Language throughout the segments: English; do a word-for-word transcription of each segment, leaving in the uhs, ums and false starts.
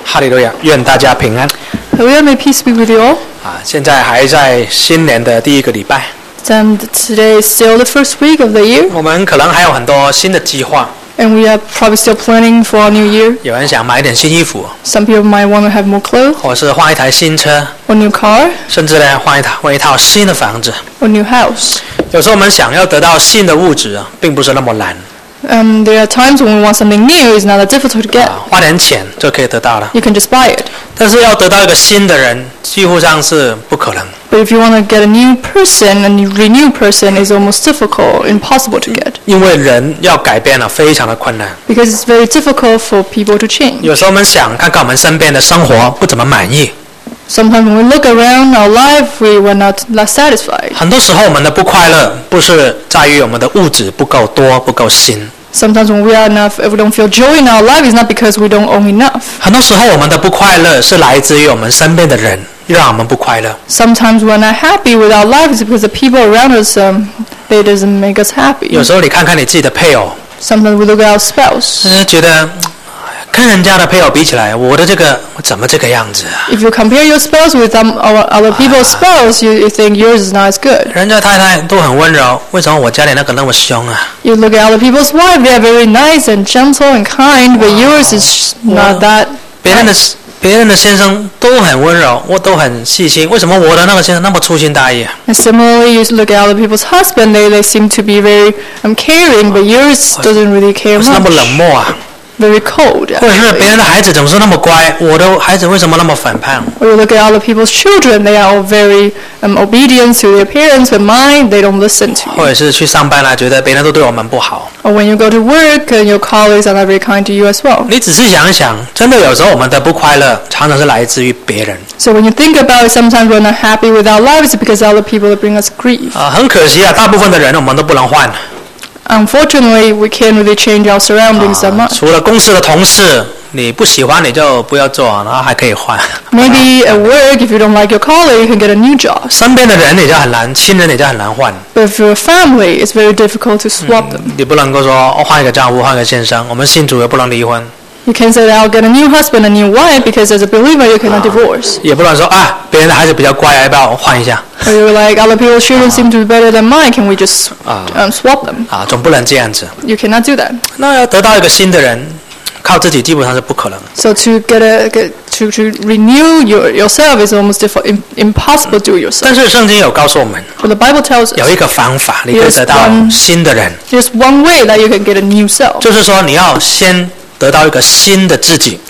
哈利路亚，愿大家平安。 Hallelujah, may peace be with you all. 啊，现在还在新年的第一个礼拜。 And today is still the first week of the year. 我们可能还有很多新的计划。 And we are probably still planning for our new year. 有人想买一点新衣服。 Some people might want to have more clothes. 或是换一台新车。 Or new car. 甚至呢，换一套换一套新的房子。 Or new house. 有时候我们想要得到新的物质啊，并不是那么难。 Um, there are times when we want something new, it's not that difficult to get. 啊，花点钱就可以得到了。 You can just buy it. 但是要得到一个新的人，几乎上是不可能。 But if you want to get a new person, a new renewed person is almost difficult, impossible to get. 因为人要改变了，非常的困难。 Because it's very difficult for people to change. 有时候我们想看看我们身边的生活不怎么满意。 Sometimes when we look around our life, we were not less satisfied. 很多时候我们的不快乐不是在于我们的物质不够多、不够新。 Sometimes when we are enough, if we don't feel joy in our life, it's not because we don't own enough. 很多时候我们的不快乐是来自于我们身边的人让我们不快乐。 Sometimes we're not happy with our life is because the people around us, um, they doesn't make us happy. 有时候你看看你自己的配偶， Sometimes we look at our spouse. 呃，觉得跟人家的配偶比起来，我的这个怎么这个样子啊？ If you compare your spouse with um, our other people's spouse, you, you think yours is not as good. 人家太太都很温柔，为什么我家里那个那么凶啊？ You look at other people's wife, they are very nice and gentle and kind, but yours is not that. 别人的 nice. 别人的先生都很温柔，我都很细心，为什么我的那个先生那么粗心大意啊？ And similarly, you look at other people's husband, they, they seem to be very um, caring, but yours doesn't really care 是那么 much. 冷漠啊？ Very cold. 或者是别人的孩子总是那么乖，我的孩子为什么那么反叛？ Or you look at other people's children, they are all very um, obedient to their parents, but mine, they don't listen to 或 you. 者是去上班啦，觉得别人都对我们不好。 Or when you go to work, and your colleagues are not very kind to you as well. 你仔细想一想，真的有时候我们的不快乐常常是来自于别人。 So when you think about it, sometimes we're not happy with our lives because other people bring us grief. 啊，很可惜啊，大部分的人我们都不能换。 Unfortunately, we can't really change our surroundings that 啊 much. 除了公司的同事，你不喜欢你就不要做，然后还可以换。 Maybe at work, if you don't like your colleague, you can get a new job. 身边的人你就很难，亲人你就很难换。 But if you're a family, it's very difficult to swap them. 你不能够说哦换一个丈夫，换一个先生，我们信主也不能离婚， You can't say that I'll get a new husband, a new wife, because as a believer, you cannot divorce. 也不能说啊别人的孩子比较乖，要不要换一下？ Or you're like, other people's children seem to be better than mine, can we just um, swap them? 啊，总不能这样子。 You cannot do that. 那要得到一个新的人，靠自己基本上是不可能。 So to get a get, to to renew your, yourself is almost difficult, im, impossible to do yourself. 但是圣经有告诉我们， But the Bible tells 有 us 一个方法，你可以得到新的人， there's one way that you can get a new self. 就是说你要先得到一个新的自己，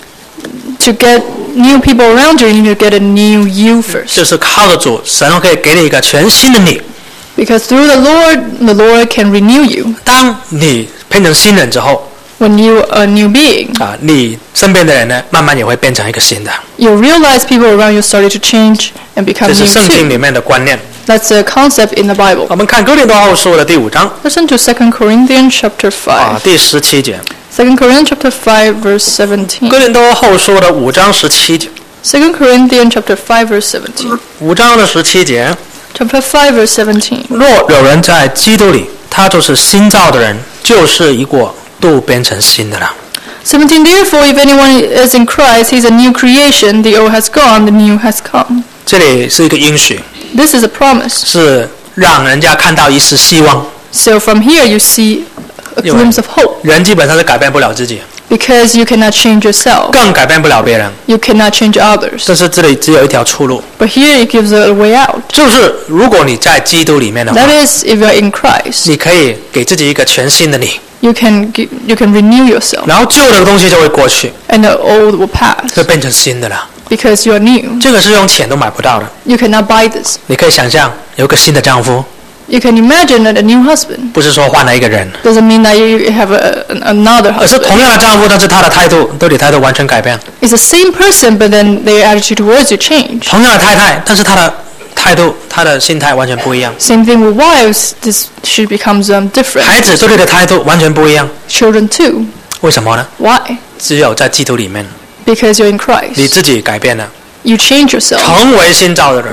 To get new people around you, you need to get a new you first. 就是靠着主，神可以给你一个全新的你。 Because through the Lord, the Lord can renew you. 当你变成新人之后， When you are a new being, 啊，你身边的人呢，慢慢也会变成一个新的。 you realize people around you started to change and become 这 new 是圣经 too. 里面的观念。 That's a concept in the Bible. 我们看哥林多后书的第五章 Listen to Second Corinthians chapter 啊， five. 第十七节。 Second Corinthians chapter five, verse seventeen. 哥林多后书的五章十七节， Second Corinthians chapter five, verse seventeen. 五章的十七节。 Chapter five, verse seventeen. 若有人在基督里，他就是新造的人，就是一过都变成新的了。 seventeen. Therefore, if anyone is in Christ, he is a new creation. The old has gone, the new has come. 这里是一个应许， This is a promise. 是让人家看到一丝希望。 So from here, you see a Yeah. glimpse of hope. 人基本上是改变不了自己， Because you cannot change yourself. 更改变不了别人。 You cannot change others. 但是这里只有一条出路， But here it gives a way out. 就是如果你在基督里面的话， That is, if you're in Christ, 你可以给自己一个全新的你， you can gi- you can renew yourself, 然后旧的东西就会过去， and the old will pass 就变成新的了。 because you are new. 这个是用钱都买不到的。 You cannot buy this. 你可以想象有一个新的丈夫， You can imagine that a new husband 不是说换了一个人， doesn't mean that you have a, an- another 而是 husband. 同样的丈夫，但是他的态度对你态度完全改变； It's the same person, but then their attitude towards you change. 同样的太太，但是他的态度、他的心态完全不一样。 Same thing with wives. This she becomes um, different. 孩子对你的态度完全不一样， Children too. 为什么呢？ Why? 只有在基督里面， Because you're in 你 Christ. 自己改变了， You change yourself. 成为新造的人，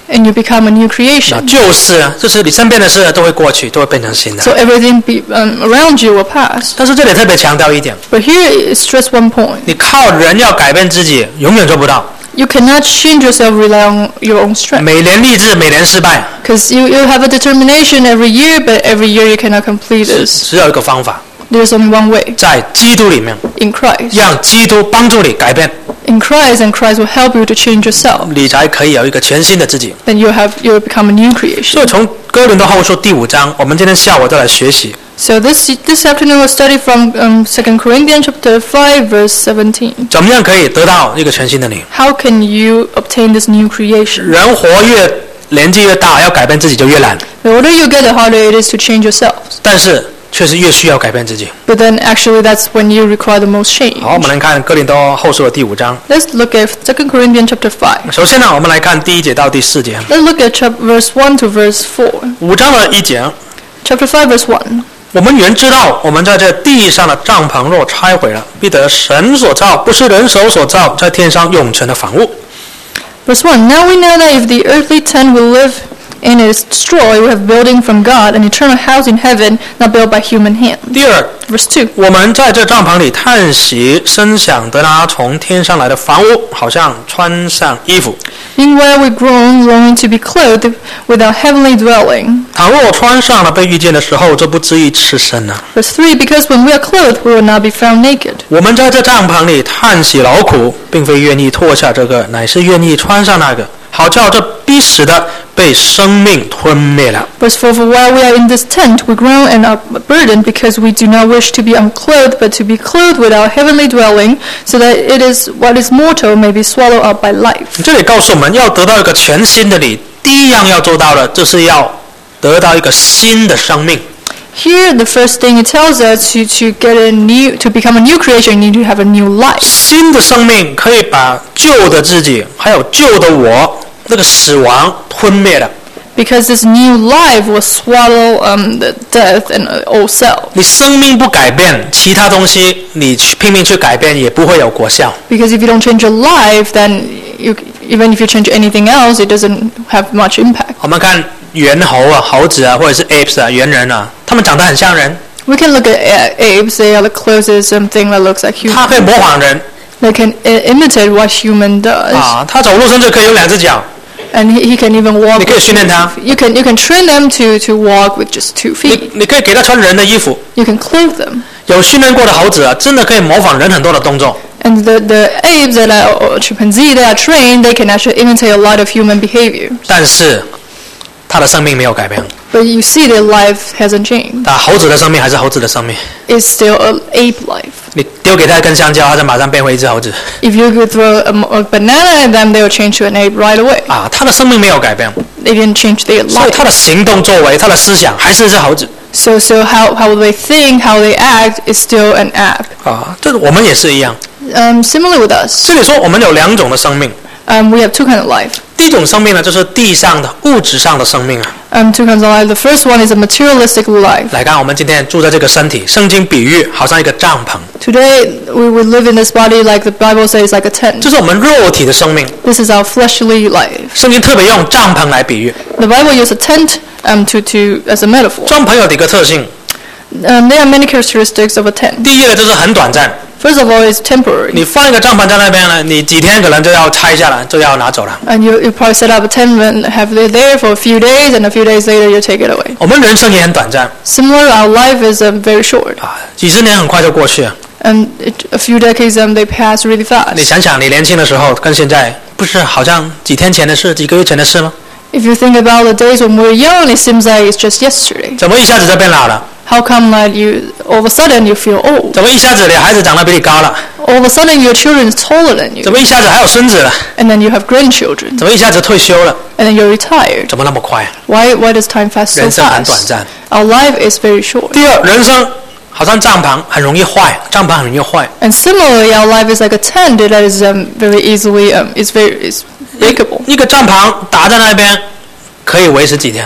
and you become a new 那 creation. 旧事啊，就是你身边的事都会过去，都会变成新的。 So everything be, um, around you will pass. 但是这里特别强调一点， But here is stress one point. 你靠人要改变自己，永远做不到。 You cannot change yourself rely on your own strength. 每年立志，每年失败， Because you, you have a determination every year, but every year you cannot complete this. 只有一个方法， There's only one way, 在基督里面， in Christ. 让基督帮助你改变， In Christ, and Christ will help you to change yourself. 你才可以有一个全新的自己。 Then you have you will become a new creation. 所以从哥林多后书第五章，我们今天下午再来学习， So this this afternoon we'll study from um, Second Corinthians chapter five, verse seventeen. 怎么样可以得到一个全新的你？ How can you obtain this new creation? 人活越年纪越大，要改变自己就越难， The older you get, the harder it is to change yourself. 但是却是越需要改变自己。 But then actually that's when you require the most change. 好，我们来看哥林多后书的第五章。 Let's look at Second Corinthians chapter five. 首先呢，我们来看第一节到第四节。 Let's look at chap- verse one to verse four. 五章的一节， Chapter five, verse one. 我们原知道，我们在这地上的帐篷若拆毁了，必得神所造，不是人手所造，在天上永存的房屋。 Verse one. Now we know that if the earthly tent we live in is destroyed, we have building from God, an eternal house in heaven, not built by human hand. 第二， Verse two. 我们在这帐篷里叹息，深想得那从天上来的房屋，好像穿上衣服。 Meanwhile we groan, longing to be clothed with our heavenly dwelling. 倘若穿上了，被遇见的时候，就不至于赤身了。 Verse three. Because when we are clothed, we will not be found naked. 我们在这帐篷里叹息劳苦，并非愿意脱下这个，乃是愿意穿上那个，好叫这逼死的被生命吞灭了。 Verse four. For while we are in this tent, we groan and are burdened, because we do not wish to be unclothed, but to be clothed with our heavenly dwelling, so that it is what is mortal may be swallowed up by life. 这里告诉我们要得到一个全新的你，第一样要做到的，就是要得到一个新的生命。 Here, the first thing it tells us to, to get a new, to become a new creation, you need to have a new life. 新的生命可以把旧的自己，还有旧的我，那个死亡吞灭了。 Because this new life will swallow um, the death and uh, old self. 你生命不改变，其他东西你去拼命去改变，也不会有果效。 Because if you don't change your life, then you, even if you change anything else, it doesn't have much impact. 我们看猿猴啊、猴子啊，或者是 apes 啊、猿人啊，他们长得很像人， We can look at uh, apes. They are the closest um, thing that looks like 它可以 human. 模仿人 They can uh, imitate what human does. 啊，它走路甚至可以有两只脚， And he, he can even walk. 你可以 with 训练 two 它。 feet. You can you can train them to, to walk with just two 你 feet. 你可以给它穿人的衣服。 You can clothe them. 有训练过的猴子啊，真的可以模仿人很多的动作。 And the, the apes that are or chimpanzee that are trained, they can actually imitate a lot of human behavior. 但是它的生命没有改变， But you see their life hasn't changed. 但猴子的生命还是猴子的生命。 It's still an ape life. 你丢给它一根香蕉，它就马上变回一只猴子 If you could throw a, a banana at them, they will change to an ape right away. 啊，它的生命没有改变， They didn't change their 所以 life. 它的行动作为、它的思想还是一只猴子 So so how, how they think, how they act is still an ape. 啊。这个我们也是一样。 Um, similarly with us, 这里说我们有两种的生命， um, we have two kinds of life. 第一种生命呢，就是地上的物质上的生命啊。 Um, two kinds of life. The first one is a materialistic life. 来看，我们今天住在这个身体，圣经比喻好像一个帐篷， Today we would live in this body like the Bible says, like a tent. 这是我们肉体的生命。 This is our fleshly life. 圣经特别用帐篷来比喻。 The Bible uses a tent um, to, to as a metaphor. 帐篷有几个特性？ Um, there are many characteristics of a tent. 第一个就是很短暂， First of all, it's temporary. 你放一个帐篷在那边呢，你几天可能就要拆下来，就要拿走了。 And you, you probably set up a tent and have it there for a few days, and a few days later you take it away. 我们人生也很短暂 Similar, our life is um, very short. 啊，几十年很快就过去了。 And it, a few decades, um, they pass really 你 fast. 想想，你年轻的时候跟现在，不是好像几天前的事、几个月前的事吗？ If you think about the days when we were young, it seems like it's just yesterday. 怎么一下子就变老了？ How come that you, all of a sudden you feel old? 怎么一下子你孩子长得比你高了？ All of a sudden your children is taller than 怎 you. 么一下子还有孙子了？ And then you have grandchildren. 怎么一下子退休了？ And then you're retired. 怎么那么快？ Why, why does time pass so 人生很短 fast? 暂。 Our life is very short. 第二，人生好像帐篷很容易坏，帐篷很容易坏。 And similarly, our life is like a tent that is um, very easily, um, is very is breakable. 一个帐篷打在那边，可以维持几天？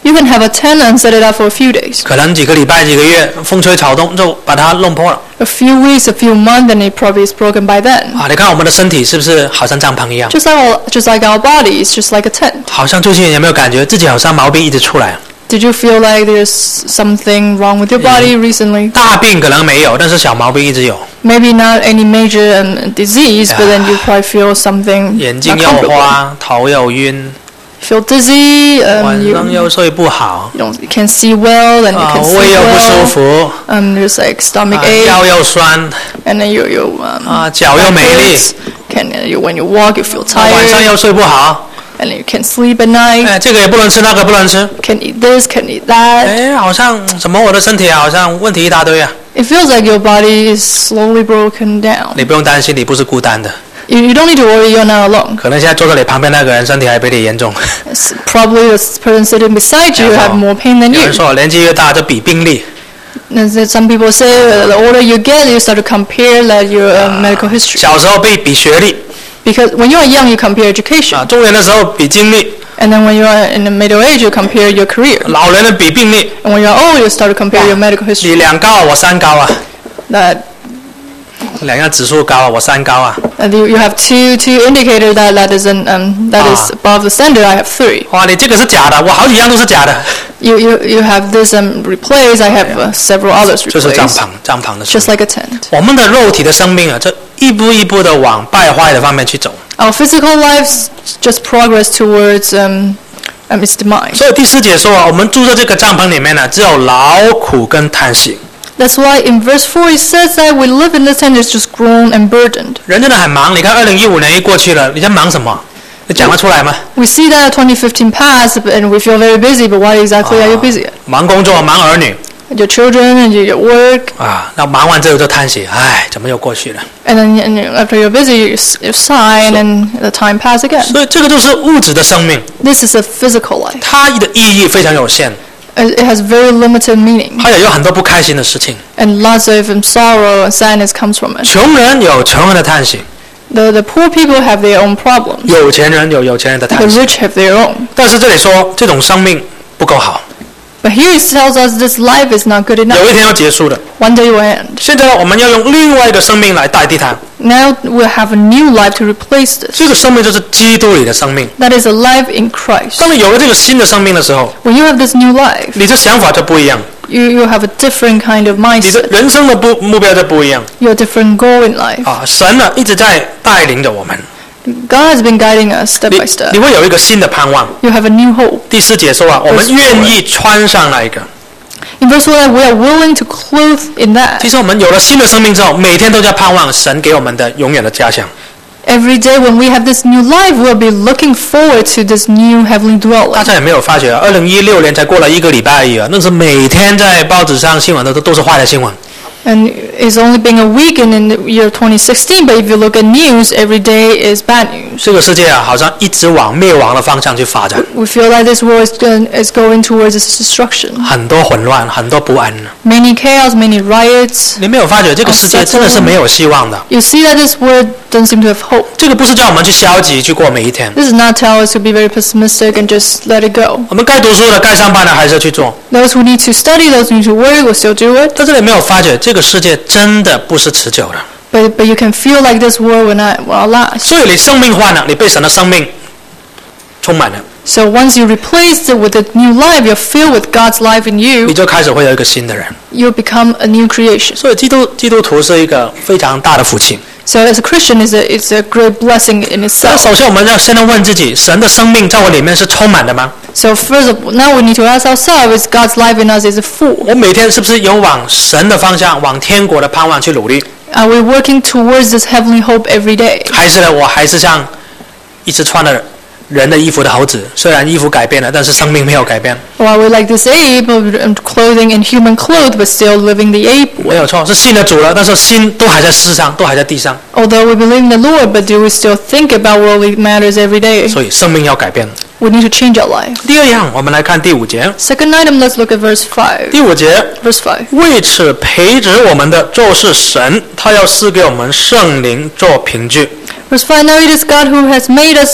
You can have a tent and set it up for a few days, 可能几个礼拜、几个月，风吹草动就把它弄破了。 a few weeks, a few months, and it probably is broken by then. 啊，你看我们的身体是不是好像帐篷一样？ Just like our, just like our body, it's just like a tent. 好像最近有没有感觉自己好像毛病一直出来？ Did you feel like there's something wrong with your body recently? 大病可能没有，但是小毛病一直有。 Maybe not any major um, disease, but then you probably feel something 眼 not 睛又 comfortable. 花，头又晕， You feel dizzy, 晚 um, 上 you, 又睡不好， you, don't, you can't see well, and you 啊， can 胃 sleep 又不舒 well. 服， Um, there's like stomach 啊， ache, 腰又酸， and then you, you, um, 啊，脚又没力， backwards. Can, uh, you, when you walk, you feel 啊晚上 tired, 又睡不好， and then you can't sleep at night. 哎，这个也不能吃，那个不能吃， Can eat this, can eat that. 哎，好像怎么我的身体好像问题一大堆啊？ It feels like your body is slowly broken down. 你不用担心，你不是孤单的， You, you don't need to worry, you're not alone. 可能现在坐在你旁边那个人身体还比你严重。 It's probably the person sitting beside you have more pain than 有 you. 人说年纪越大就比病历， As some people say, uh, the older you get, you start to compare like your uh, medical history. 小时候被比学历 Because when you are young, you compare 啊， education. 中年的时候比经历， And then when you are in the middle age, you compare your career. 老人的比病历。 And when you are old, you start to compare your medical 你 history. 两高我三高啊， That, 两样指数高啊，我三高啊。 that you, you have two two indicators that that is an, um, that is Ah. above the standard. I have three. 哇，你这个是假的，我好几样都是假的。 You you you have this um replaced. I have uh, several others 这是帐 replaced. 篷，帐篷的生 Just 命。 like a tent. 我们的肉体的生命啊，这一步一步的往败坏的方面去走。 Our physical lives just progress towards um, um its demise. 所以第四节说啊，我们住在这个帐篷里面呢，只有劳苦跟叹息。 That's why in verse four it says that we live in this tent is just grown and burdened. 人真的很忙，你看二零一五年一过去了，你在忙什么？你讲得出来吗？ We see that twenty fifteen passed and we feel very busy, but what exactly are you busy at? 忙工作，忙儿女 Your children and your work, 啊，那忙完之后就叹息，唉，怎么又过去了？ and then and you- after you're busy, you, s- you sigh, and then the time passes again. 所以这个就是物质的生命， This is a physical life. 它的意义非常有限， It it has very limited meaning, 它也有很多不开心的事情。 and lots of um, sorrow and sadness comes from it. 穷人有穷人的叹息， The the poor people have their own problems. 有钱人有有钱人的 The 叹息。 rich have their own. 但是这里说这种生命不够好， But here it tells us this life is not good 有 enough. 一天要结束的。 One day will end. 现在我们要用另外一个生命来代替它， Now we'll have a new life to replace this. 这个生命就是基督里的生命。 That is a life in Christ. 当你有了这个新的生命的时候， When you have this new life, 你的想法就不一样， you, you have a different kind of 你的 mindset. 人生的不目标就不一样 You have a different goal in life. 啊！神呢一直在带领着我们， God has been guiding us step 你 by step. 你会有一个新的盼望。 You have a new hope. 第四节说啊，我们愿意穿上那一个。 In verse one, we are willing to clothe in that. 其实我们有了新的生命之后，每天都在盼望神给我们的永远的家乡。 Every day when we have this new life, we'll be looking forward to this new heavenly 大 dwelling. 家有没有发觉啊？二零一六年才过了一个礼拜而已啊，那是每天在报纸上新闻的都都是坏的新闻。 And it's only been a week in, in the year twenty sixteen, but if you look at news, every day is bad news. 这个世界啊，好像一直往灭亡的方向去发展， We feel like this world is, going- is going towards its destruction. 很多混乱，很多不安。 Many chaos, many riots. 你没有发觉这个世界真的是没有希望的？ You see that this world doesn't seem to have hope. 这个不是叫我们去消极去过每一天， This does not tell us to be very pessimistic and just let it go. 我们该读书的、该上班的还是要去做。 Those who need to study, those who need to work, will still do it. 在这里没有发觉，这个世界真的不是持久的。 But, but you can feel like this world will not, will not last. 所以你生命换了，你被神的生命充满了， So once you replace it with a new life, you're filled with God's life in 你 you, 就开始会有一个新的人。 you become a new creation. 所以基督基督徒是一个非常大的福气。 So as a Christian, it's a, it's a great blessing in 那 itself. 首先我们要先要问自己：神的生命在我里面是充满的吗？ So first of all, now we need to ask ourselves, is God's life in us is it full? 我每天是不是有往神的方向、往天国的盼望去努力？ Are we working towards this heavenly hope every day? 还是呢，我还是像一直穿了人的衣服的猴子，虽然衣服改变了，但是生命没有改变。 Or are we like this ape, um, clothing in human clothes, but still living the ape 没 way? 有错，是信了主了，但是心都还在世上，都还在地上， Although we believe in the Lord, but do we still think about worldly matters every day? 所以生命要改变。 We need to change our life. 第二样，我们来看第五节。 Second item, let's look at verse five. 第五节， Verse five. 为此培植我们的就是神，他要赐给我们圣灵做凭据。 Verse five, now it is God who has made us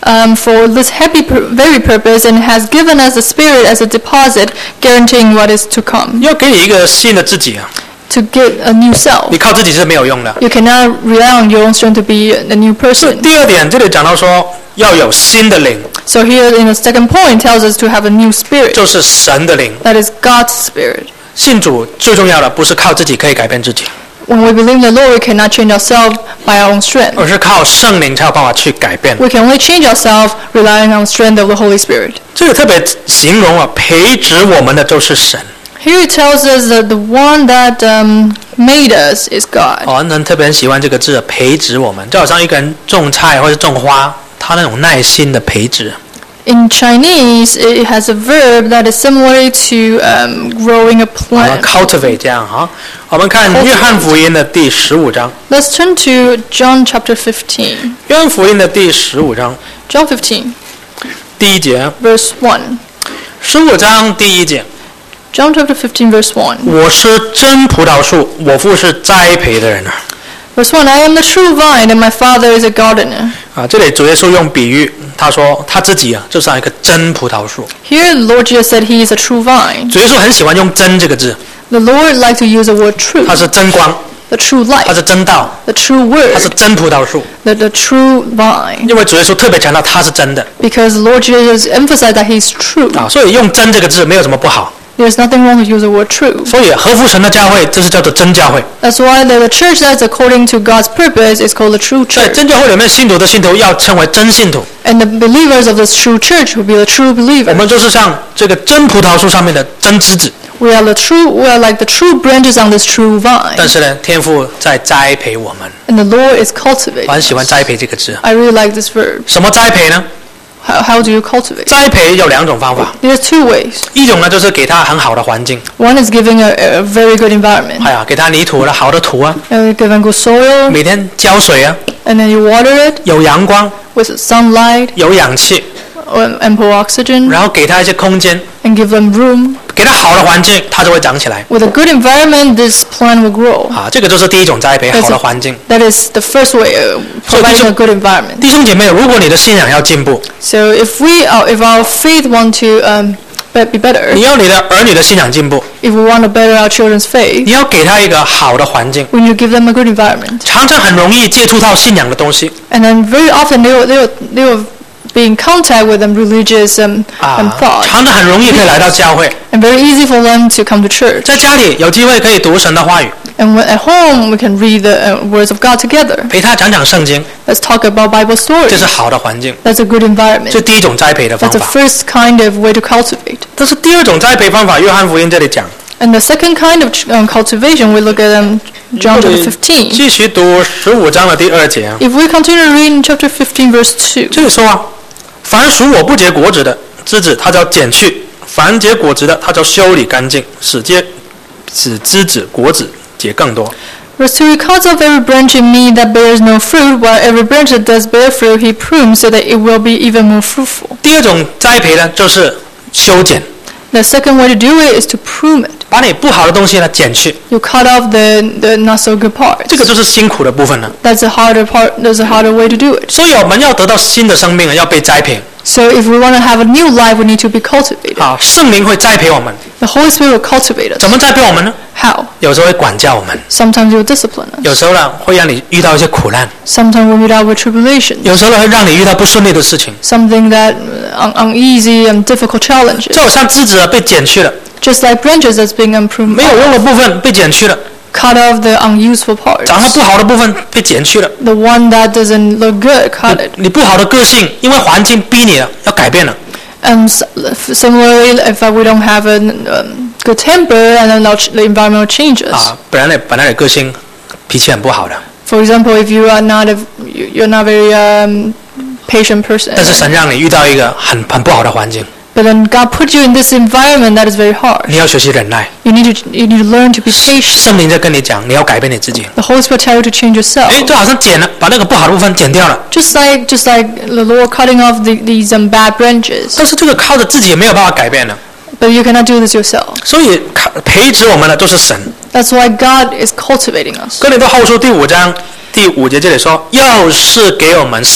um, for this happy pur- very purpose and has given us the Spirit as a deposit, guaranteeing what is to come. 要给你一个新的自己啊， To get a new self. 你靠自己是没有用的。 You cannot rely on your own strength to be a new person. 第二点，这里讲到说要有新的灵， So here in the second point tells us to have a new spirit. 就是神的灵。 That is God's spirit. 信主最重要的不是靠自己可以改变自己， When we believe in the Lord, we cannot change ourselves by our own strength. 而是靠圣灵才有办法去改变。 We can only change ourselves relying on the strength of the Holy Spirit. 这里特别形容啊，培植我们的都是神。 Here it tells us that the one that um, made us is God. 哦，人特别很喜欢这个字，培植我们，就好像一个人种菜或者种花，他那种耐心的培植。 In Chinese, it has a verb that is similar to um, growing a 我们 plant. cultivate 这样哈。我们看约翰福音的第十五章， Let's turn to John chapter fifteen. 约翰福音的第十五章 John fifteen, 第一节， verse one. 十五章第一节， John chapter fifteen, verse one. 我是真葡萄树，我父是栽培的人啊。 Verse one, I am the true vine, and my Father is a gardener. 啊，这里主耶稣用比喻，他说他自己啊，就像一个真葡萄树。 Here, the Lord Jesus said he is a true vine. 主耶稣很喜欢用“真”这个字， The Lord liked to use the word true, 他是真光， the true 他 light, 是真道， the true 他是 word, 真葡萄树。 the, the true vine. 因为主耶稣特别强调他是真的 Because the Lord Jesus emphasized that he's true. 啊，所以用“真”这个字没有什么不好。 There's nothing wrong to use the word true. 所以合乎神的教会，这是叫做真教会。 That's why the, the church that's according to God's purpose is called the true 在 church. 真教会里面，信徒的信徒要称为真信徒。 And the believers of this true church will be the true 我 believers. 们就是像这个真葡萄树上面的真枝子， We are the true, we are like the true branches on this true 但 vine. 是呢，天父在栽培我们。 And the Lord is 我 cultivating 很喜欢 us. 栽培这个字。 I really like this verb. 什么栽培呢？ How, how do you cultivate? 栽培有两种方法， There's two ways. 一种呢就是给他很好的环境， One is giving a, a very good environment. 哎呀，给他泥土了，好的土啊， And you give them good soil, 每天浇水啊， and then you water it 有阳光， with sunlight, 有氧气， or ample oxygen, 然后给他一些空间， and give them room. 给他好的环境，它就会长起来。 With a good environment, this plant will grow. 啊，这个就是第一种栽培， That's 好的 a- 环境。 That is the first way, uh, So providing this- a good environment. 弟兄姐妹，如果你的信仰要进步， So if we, are, if our faith want to um, be be better, 你要你的儿女的信仰进步， if we want to better our children's faith, 你要给他一个好的环境。 we need to give them a good environment. 常常很容易接触到信仰的东西 And then very often they will, they will, they will be in contact with um, religious um, 啊 um,，thoughts. 常常很容易可以来到教会， And very easy for them to come to church. 在家里有机会可以读神的话语， And when, at home, we can read the uh, words of God together. 陪他讲讲圣经， Let's talk about Bible 这 stories. 是好的环境， That's a good 这 environment. 是第一种栽培的方 That's the 法。 first kind of way to cultivate. 但是第二种栽培方法，约翰福音这里讲， And the second kind of um, cultivation, we look at um, John 这 chapter 里 fifteen. 继续读十五章的第二节啊， If we continue to read in chapter fifteen, verse two, 这里说啊，凡属我不结果子的枝子，它叫剪去；凡结果子的，它叫修理干净，使结使枝子果子结更多。 verse two, He cuts off every branch in me that bears no fruit, while every branch that does bear fruit, He prunes so that it will be even more fruitful. 第二种栽培呢，就是修剪， The second way to do it is to prune it. 把你不好的东西呢剪去， You cut off the, the not so good parts. 这个就是辛苦的部分了。 That's a harder part. There's a harder way to do it. 所以我们要得到新的生命啊，要被栽培 So if we want to have a new life, we need to be cultivated. 啊，圣灵会栽培我们， The Holy Spirit will cultivate 怎 us. 么栽培我们呢？ How? 有时候会管教我们， Sometimes He will discipline 有 us. 时候呢会让你遇到一些苦难， Sometimes we'll meet out with tribulations. 有时候呢会让你遇到不顺利的事情， Something that uh, un- uneasy and difficult challenges. 就好像枝子啊被剪去了， Just like branches that's being improved, 没有用的部分被剪去了， cut off the unuseful parts. 长得不好的部分被剪去了。 The one that doesn't look good, cut it. 你不好的个性，因为环境逼你了，要改变了。 And s- similarly, if we don't have a um, good temper, and then our ch- the environment changes. 啊，本来你本来你个性脾气很不好的， For example, if you are not a, you- you're not very um, patient person, 但是神让你遇到一个很很不好的环境， but then God put you in this environment that is very hard. 你要学习忍耐。 You need to you need to learn to be patient. 圣灵在跟你讲，你要改变你自己。 The Holy Spirit tell you to change yourself. 哎，就好像剪了，把那个不好的部分剪掉了， Just like just like the Lord cutting off the, these um, bad branches, 但是这个靠着自己也没有办法改变的。 but you cannot do this yourself. 所以靠培植我们的都是神。 That's why God is cultivating us. 哥林多后书第五章第五节这里说，又是给我们圣灵。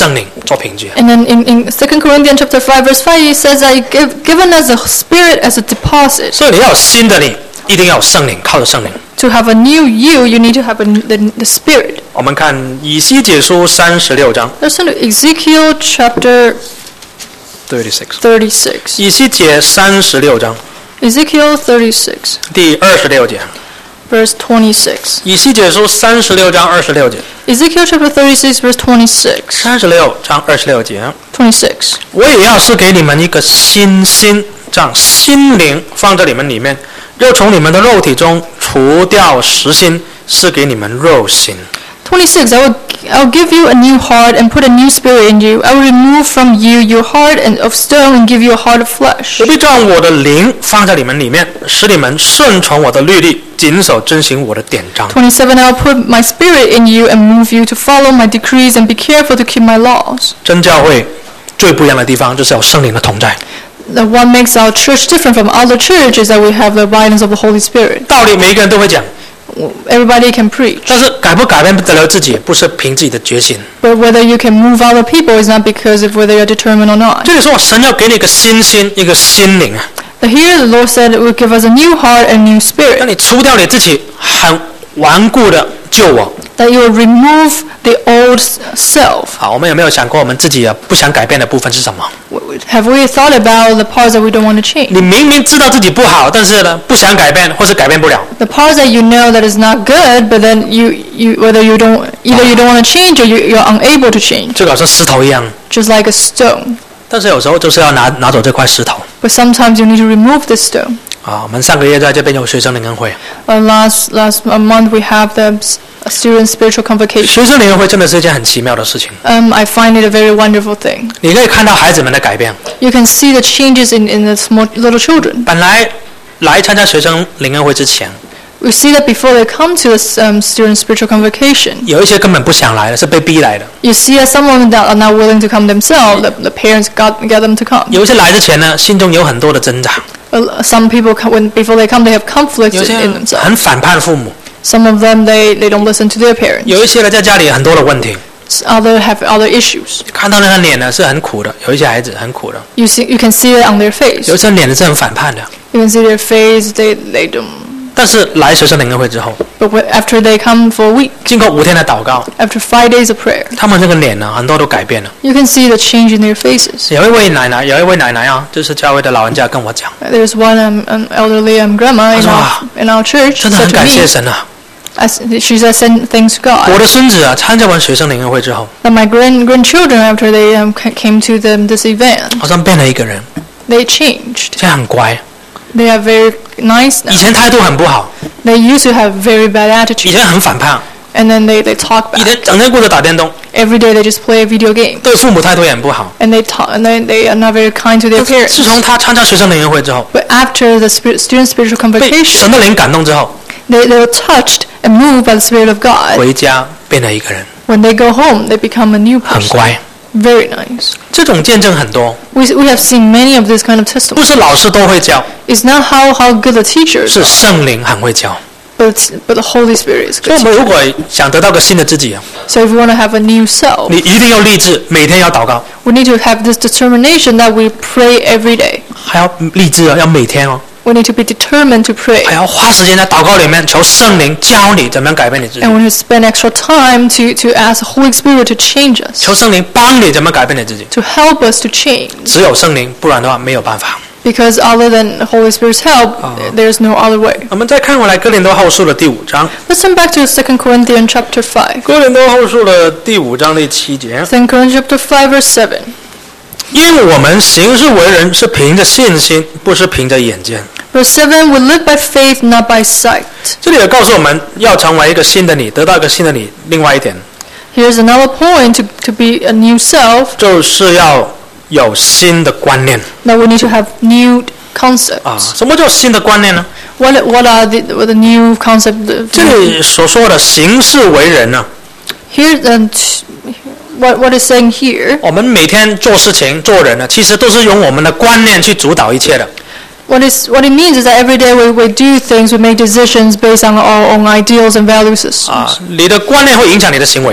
做凭据。 And then in, in Second Corinthians chapter five verse five, it says that He give, given us the Spirit as a deposit. 所以你要有新的你，一定要有圣灵，靠着圣灵。 To have a new you, you need to have a, the, the Spirit. 我们看以西结书三十六章 Let's turn to Ezekiel chapter thirty-six， thirty-six. 以西结三十六章 Ezekiel thirty-six, 第二十六节， verse twenty-six. 以西结书三十六章二十六节， Ezekiel chapter thirty-six, verse twenty-six. 三十六章二十六节， twenty-six. 我也要是给你们一个新心，将心灵放在你们里面，又从你们的肉体中除掉实心，是给你们肉心。 twenty-six. I will I'll give you a new heart and put a new spirit in you. I will remove from you your heart and of stone and give you a heart of flesh. 我必将我的灵放在你们里面，使你们顺从我的律例，谨守遵行我的典章。 twenty-seven. I'll put my spirit in you and move you to follow my decrees and be careful to keep my laws. 真教会最不一样的地方就是有圣灵的同在。 The what makes our church different from other churches is that we have the guidance of the Holy Spirit. 道理每一个人都会讲， Everybody can preach, 但是改不改变得了自己，不是凭自己的决心。 but whether you can move other people is not because of whether you're determined or not. 这里说神要给你一个新心，一个心灵啊。 But here the Lord said it will give us a new heart and new 让 spirit. 你除掉你自己很顽固的旧我。 That you will remove the old self. 好，我们有没有想过我们自己啊不想改变的部分是什么？ Have we thought about the parts that we don't want to change? 你明明知道自己不好，但是呢不想改变，或是改变不了。 The parts that you know that is not good, but then you, you whether you don't either you don't want to change or you, you're unable to change, 就好像石头一样。 just like a stone. 但是有时候就是要拿拿走这块石头。 But sometimes you need to remove this stone. 啊，我们上个月在这边有学生灵恩会， Uh, last last month we have the s- student spiritual convocation. 学生灵恩会真的是一件很奇妙的事情。 Um, I find it a very wonderful thing. 你可以看到孩子们的改变。 You can see the changes in, in the small little children. 本来来参加学生灵恩会之前， We see that before they come to this um, student spiritual convocation. 有一些根本不想来的，是被逼来的。 You see that some of them that are not willing to come themselves, the, the parents got get them to come. 有一些来之前呢，心中有很多的挣扎。 Well, some people, come, when before they come, they have conflicts 有 in, 些 in 人 themselves. 很反叛父母， Some of them they, they don't listen to their parents. 有一些呢在家里有很多的问题。 Other have other issues. 看到那个脸呢是很苦的，有一些孩子很苦的， You see, you can see it on their face. 有一些脸呢是很反叛的。 You can see their face. They they don't. 但是来学生灵恩会之后， But when- after they come for a week, 经过五天的祷告， after five days of prayer, 他们这个脸呢很多都改变了。 you can see the change in their faces. 有一位奶奶，有一位奶奶啊，就是教会的老人家跟我讲， There's one um, um, elderly um, grandma in our, Wow. in our church 真的 said 很 to 感谢 me, 神啊！ as, she said, send thanks to 我 God. 的孙子啊，参加完学生灵恩会之后， That my grand grandchildren, after they um, ca- came to them this event, 好像变了一个人， they changed. 现在很乖。 They are very nice 以 now. 前态度很不好， They used to have very bad 以 attitude, 前很反叛， and then they, they talk 以 back. 前整天顾着打电动， Every day they just play a video game, 对父母态度也很不好。 and they talk, and they, they are not very kind to their 自 parents. 从他参加学生灵恩会之后， But after the spirit, student spiritual 被 convocation, 神的灵感动之后， they, they were touched and moved by the Spirit of God. 回家变了一个人， When they go home, they become a new 很 person. 乖。 Very nice. 这种见证很多， We, we have seen many of this kind of 不 testimony. 是老师都会教， It's not how, how good the teachers 是 are, 圣灵很会教。 but, it's, but the Holy Spirit is 所以 good. 我们如果想得到个新的自己啊， So if we want to have a new self, 你一定要立志，每天要祷告， we need to have this determination that we pray every day. 还要立志啊，要每天哦， We need to be determined to pray. 还要花时间在祷告里面求圣灵教你怎么样改变你自己， And we need to spend extra time to, to ask the Holy Spirit to change us, 求圣灵帮你怎么改变你自己。 to help us to change. 只有圣灵，不然的话没有办法。 Because other than the Holy Spirit's help, there's no other way. 我们再看回来哥林多后书的第五章， Let's turn back to Second Corinthians chapter five. 哥林多后书的第五章第七节， Second Corinthians chapter five verse seven. 因我们行事为人是凭着信心，不是凭着眼见。 Verse seven, we live by faith, not by sight. 这里也告诉我们要成为一个新的你，得到一个新的你。另外一点 Here's another point to, to be a new self, 就是要有新的观念 that we need to have new 啊。 concepts. 什么叫新的观念呢？ What, what are the, what the new concepts? 这里所说的行事为人呢， Here, um, t- what, what is saying here, 我们每天做事情、做人呢，其实都是用我们的观念去主导一切的。 what, is, what it means is that every day we, we do things, we make decisions based on our own ideals and value 啊 systems. ， 你的观念会影响你的行为。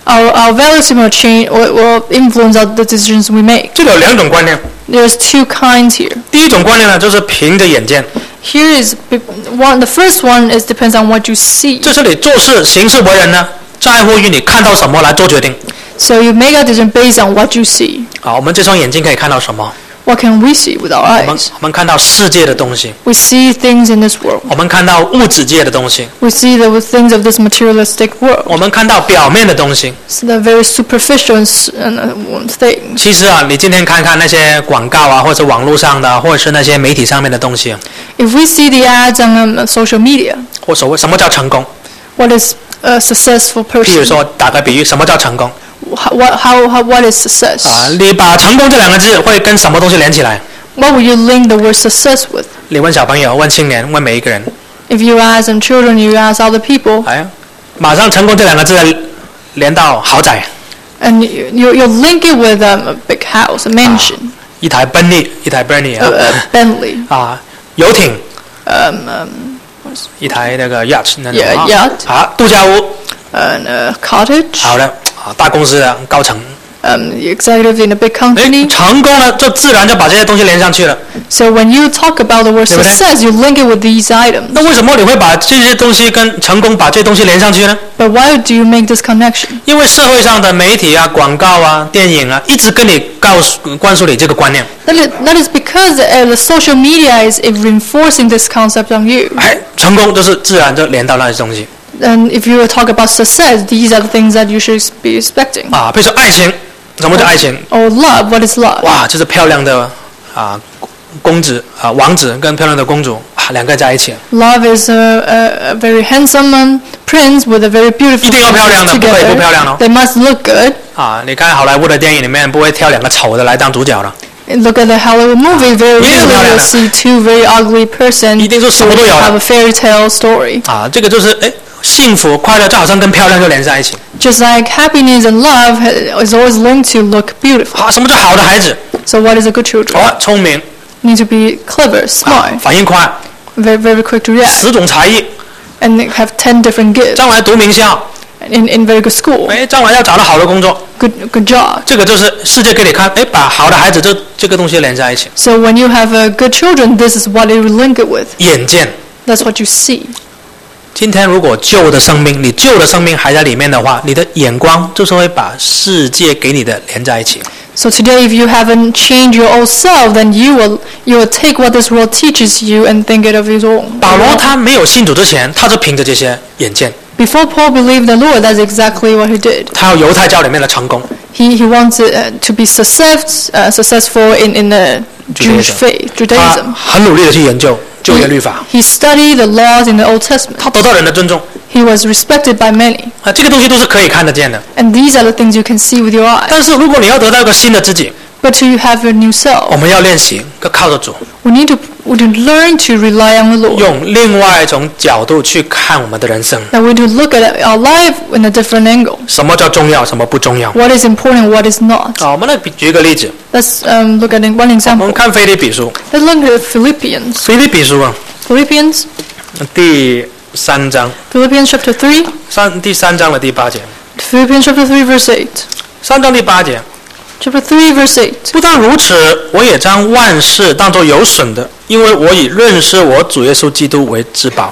our, our value system will change or will influence our, the decisions we make. 这里有两种观念。 There's two kinds here. 第一种观念呢，就是凭着眼见。 Here is one. The first one is depends on what you see. 这是你做事行事为人呢，在乎于你看到什么来做决定。 So you make a decision based on what you see. 啊，我们这双眼睛可以看到什么？ What can we see with our 我们 eyes? 我们看到世界的东西， We see things in this world. 我们看到物质界的东西， We see the things of this materialistic 我 world. 们看到表面的东西。 So the very superficial and, uh, things. 其实啊，你今天看看那些广告啊，或者网络上的，或者是那些媒体上面的东西， If we see the ads on um, social media, 或所谓什么叫成功？ what is a successful 譬如 person? 说，打个比喻，什么叫成功？ How, what, how, how, what is success? 啊，你把成功这两个字会跟什么东西连起来？ What would you link the word success with? 你问小朋友，问青年，问每一个人， If you ask some children, you ask other people, 哎，马上成功这两个字连到豪宅， and you, you, you link it with um, a big house, a mansion, 一台奔利，一台 Bentley 啊， a, a Bentley, 啊，游艇， um, um, 一台那个 yacht 那种 Yeah, 啊 yacht 好，度假屋， and a cottage, 好的，啊，大公司的高层， um, the executive in a big 哎， company. 成功了，就自然就把这些东西连上去了。 So when you talk about the word 对不对？ success, you link it with these items. 那为什么你会把这些东西跟成功把这些东西连上去呢？ But why do you make this connection? 因为社会上的媒体啊、广告啊、电影啊，一直跟你告诉、灌输你这个观念。 That is, that is because uh, the social media is reinforcing this concept on you. 哎，成功就是自然就连到那些东西 And if you talk about success, these are the things that you should be expecting. 啊。比如说爱情，什么叫爱情？ Or love, what is love? 哇，就是漂亮的啊公子啊王子跟漂亮的公主啊两个在一起， Love is a, a, a very handsome um, prince with a very beautiful 一定要漂亮的， princess 不可以不 together. 漂亮哦。 They must look good. 啊，你看好莱坞的电影里面不会挑两个丑的来当主角了， And look at the Hollywood movie. Very 一定是漂 rarely 亮的。 you'll see two very ugly persons 一定是什 who 么都有的。 have a fairy tale story. 啊，这个就是哎幸福快乐就好像跟漂亮就连在一起。 Just like happiness and love ha- is always linked to look beautiful. 啊，什么叫好的孩子？ So what is a good children? 哦，聪明， Need to be clever, 啊 smart, 反应快， very very quick to react, 十种才艺， and they have ten different gifts. 将来读名校， In in very good school, 哎，将来要找到好的工作， good good job. 这个就是世界给你看，哎，把好的孩子这这个东西连在一起， So when you have a good children, this is what you link it with. 眼见。 That's what you see. 今天如果旧的生命，你旧的生命还在里面的话，你的眼光就是会把世界给你的连在一起。 So today, if you haven't changed your old self, then you will you will take what this world teaches you and think it of his own. 保罗他没有信主之前，他是凭着这些眼见， Before Paul believed the Lord, that's exactly what he did. 他要犹太教里面的成功， He he wanted uh, to be success, uh, successful in in the Jewish Judaism. faith, 他 Judaism. 很努力的去研究旧约律法， He studied the laws in the Old Testament. 他得到人的尊重 He was respected by many. 啊，这个东西都是可以看得见的。 And these are the things you can see with your eyes. 但是如果你要得到一个新的自己， But to have a new self, 我们要练习，要靠着主， we need to we need to learn to rely on the Lord. 用另外一种角度去看我们的人生。 That we need to look at our life in a different angle. 什么叫重要，什么不重要？ What is important, what is not. 啊，我们来比举一个例子， Let's um, look at one 我 example. 们看腓立比书， Let's look at Philippians. 腓立比书啊， Philippians, 第三章， Philippians chapter three. 三第三章的第八节， Philippians chapter three, verse eight. 三章第八节。 Chapter three, verse eight. 不但如此，我也将万事当作有损的，因为我以认识我主耶稣基督为至宝。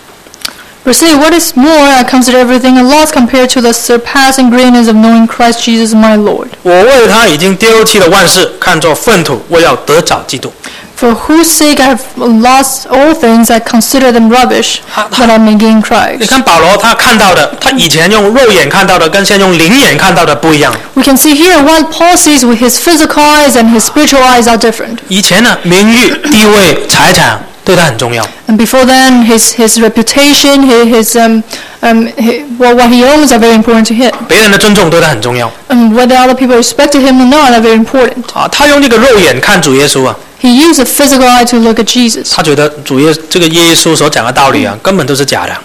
Verse eight, what is more, I consider everything a loss compared to the surpassing greatness of knowing Christ Jesus my Lord, 我为他已经丢弃了万事，看作粪土，为要得找基督。 for whose sake I have lost all things, I consider them rubbish, that I may gain 你 Christ. 看保罗他看到的，他以前用肉眼看到的，跟现在用灵眼看到的不一样。 We can see here what Paul sees with his physical eyes and his spiritual eyes are different. 以前呢，名誉、地位、财产对他很重要， And before then, his, his reputation, his, his, um, um, his, well, what he owns are very important to him. 别人的尊重对他很重要 And whether other people respected him or not are very important. 啊。他用这个肉眼看主耶稣啊， He used a physical eye to look at Jesus. 他觉得主耶这个耶稣所讲的道理啊，根本都是假的。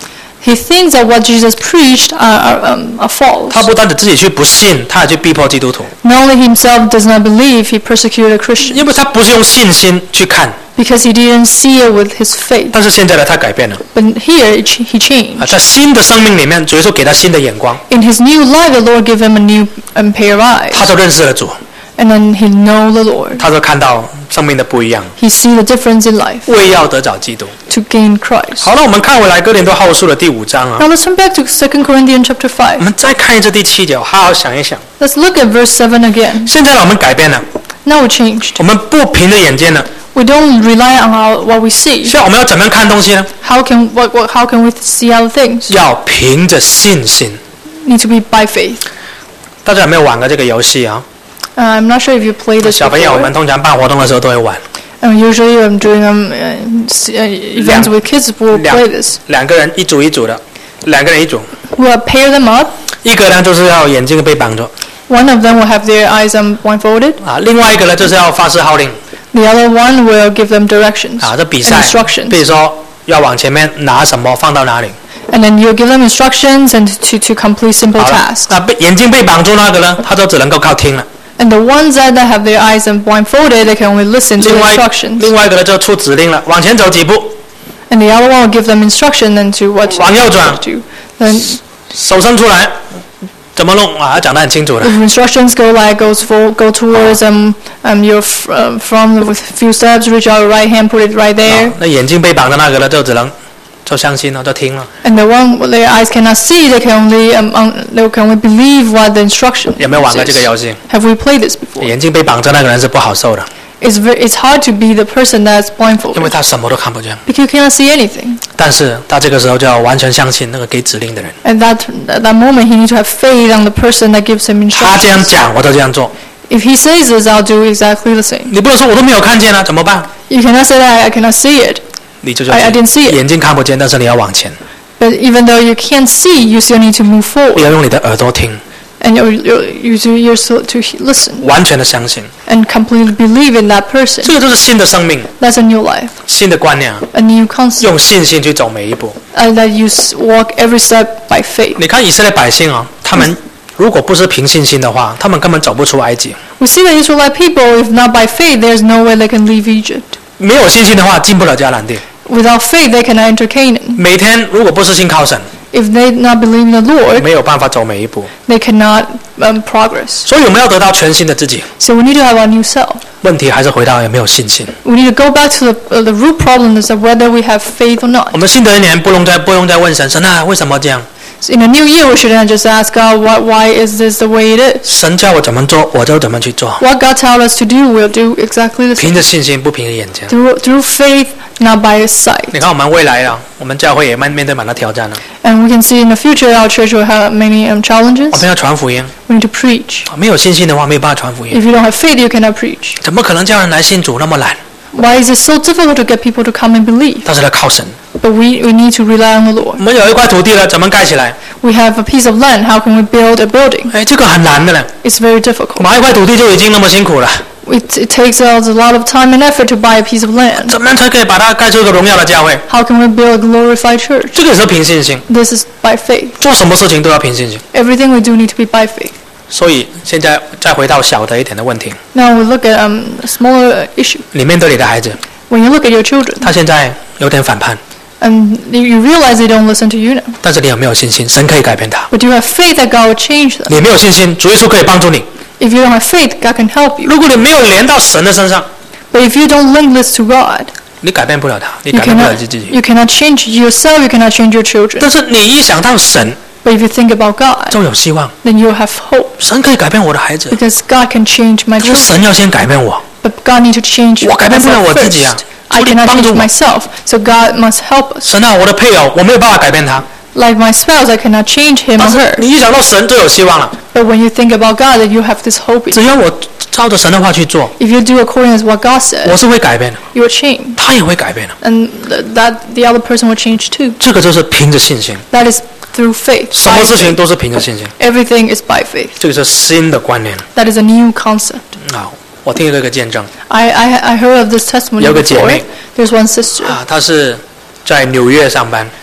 He thinks that what Jesus preached are, are, um, are false. 他不单只自己去不信，他还去逼迫基督徒， Not only himself does not believe, he persecuted Christians 因为他不是用信心去看。 because he didn't see it with his faith. 但是现在呢，他改变了 But here it ch- he changed. 啊，在新的生命里面，主耶稣给他新的眼光， In his new life, the Lord gave him a new um, pair of eyes. 他就认识了主， And then he know the Lord. 他就看到生命的不一样， He see the difference in life 为要得着基督。 to gain Christ. 好了，我们看回来哥林多后书的第五章啊， Now let's turn back to Second Corinthians chapter 我 five. 们再看一次第七节，好好想一想。 Let's look at verse seven again. 现在呢，我们改变了， Now we changed. 我们不凭着眼见了， We don't rely on our, what we see. 现在我们要怎么样看东西呢？ How can what, what how can we see other things? 要凭着信心。 Need to be by faith. 大家有没有玩过这个游戏啊？ Uh, I'm not sure if you played this 小朋友，我 before. 们通常办活动的时候都会玩。 Um, usually I'm doing um, uh, s- uh, events with kids. We'll 两 play this. 两个人一组一组的，两个人一组， We'll pair them up. 一个呢就是要眼睛被绑住 One of them will have their eyes um, blindfolded. 啊，另外一个呢就是要发誓号令 The other one will give them directions 啊，这比 and 赛， instructions. 比如说要往前面拿什么放到哪里。 And then you'll give them instructions and to, to complete simple 好了 tasks. 那被眼睛被绑住那个呢，他就只能够靠听了。 And the ones that, that have their eyes um, blindfolded, they can only listen to 另 the 外 instructions. 另外一个呢就出指令了，往前走几步， And the other one will give them instruction and to what to 往右转， do. Then 手伸出来，怎么弄啊？讲得很清楚了 if。instructions go like goes for go towards um um your f- um, from with few steps, reach out your right hand, put it right 啊 there. 那眼睛被绑的那个呢，就只能就相信了，就听了。 And the one with their eyes cannot see, they can only um, um they can only believe what the instruction 有没有玩过这个 says. 游戏？ Have we played this before? 眼睛被绑着那个人是不好受的， It's very, it's hard to be the person that's 因为 blindfolded 他什么都看不见。 because you cannot see anything. 但是他这个时候就要完全相信那个给指令的人， At that at that moment, he needs to have faith on the person that gives him 他这样 instructions. 讲，我就这样做。 If he says this, I'll do exactly the same. 你不能说我都没有看见啊，怎么办？ You cannot say that I cannot see it. 你就 I- I didn't see it. 眼睛看不见，但是你要往前， But even though you can't see, you still need to move 你 forward, 要用你的耳朵听， and you you you do your so to he- listen 完全的相信。 and completely believe in that person. 这个就是新的生命， That's a new life, 新的观念啊， a new concept, 用信心去走每一步。 and that you s- walk every step by faith. 你看以色列百姓啊，他们如果不是凭信心的话，他们根本走不出埃及。 We see the Israelite people, if not by faith, there's no way they can leave Egypt. 没有信心的话，进不了迦南地。 Without faith, they cannot enter Canaan. 每天如果不是信靠神， If they not believe in the Lord, 没有办法走每一步。 they cannot um, progress. 所以我们要得到全新的自己。 So we need to have our new self. 问题还是回到有没有信心。 We need to go back to the, uh, the root problem is that whether we have faith or not. 我们新的一年不用再不用再问神，神啊，为什么这样？ So in a new year, we shouldn't just ask God, why, why is this the way it is? 神叫我怎么做，我就怎么去做。 What God tells us to do, we'll do exactly the 凭 same. 着信心，不凭着眼睛。 Through, through faith, not by sight. 你看我们未来啊，我们教会也面面对蛮多挑战了。 And we can see in the future our church will have many um, 我 challenges. 们要传福音， We need to preach. 没有信心的话，没有办法传福音。 If you don't have faith, you cannot preach. 怎么可能叫人来信主那么难？ Why is it so difficult to get people to come and believe? 但是要靠神。 But we, we need to rely on the 我 Lord. 们有一块土地了，怎么盖起来？ We have a piece of land. How can we build a building? 哎，这个很难的呢。 It's very difficult. 买一块土地就已经那么辛苦了， It, it takes us a lot of time and effort to buy a piece of land. 怎么样才可以把它盖出一个荣耀的教会？ How can we build a glorified church? 这个也是凭信心， This is by faith. 做什么事情都要凭信心。 Everything we do need to be by faith. 所以现在再回到小的一点的问题， Now we look at um, a smaller issue. 你面对你的孩子， When you look at your children, 他现在有点反叛， and you you realize they don't listen to you now, 但是你有没有信心？神可以改变他。 but you have faith that God will change them. 你没有信心，主耶稣可以帮助你。 If you don't have faith, God can help you. 如果你没有连到神的身上， But if you don't link this to God, 你改变不了他，你 you 改变不了 cannot 自己。 you cannot change yourself. You cannot change your children. 但是你一想到神， But if you think about God, 就有希望。 then you have hope 神可以改变我的孩子， because God can change my 但是 children. 神要先改变我。 But God needs to change 我改变不了 myself 我自己啊， first. I 主你 cannot 帮助 change 我。 myself, so God must help us. 神啊，我的配偶，我没有办法改变他， Like my spouse, I cannot change him 但 or 是 her. 你一想到神就有希望了。 But when you think about God, then you have this hope. in 只 you. 要我照着神的话去做， If you do according to what God 我 says, 是会改变的， you will change, 他也会改变的。 and th- that the other person will change too. 这个就是凭着信心， That is through faith. 什么 By 事情 faith. 都是凭着信心。 Everything is by faith. 这个是新的观念 That is a new concept. 啊！我听了一个见证 I I, I heard of this testimony 有个姐 before. 妹 There's one sister. 啊，她是在纽约上班，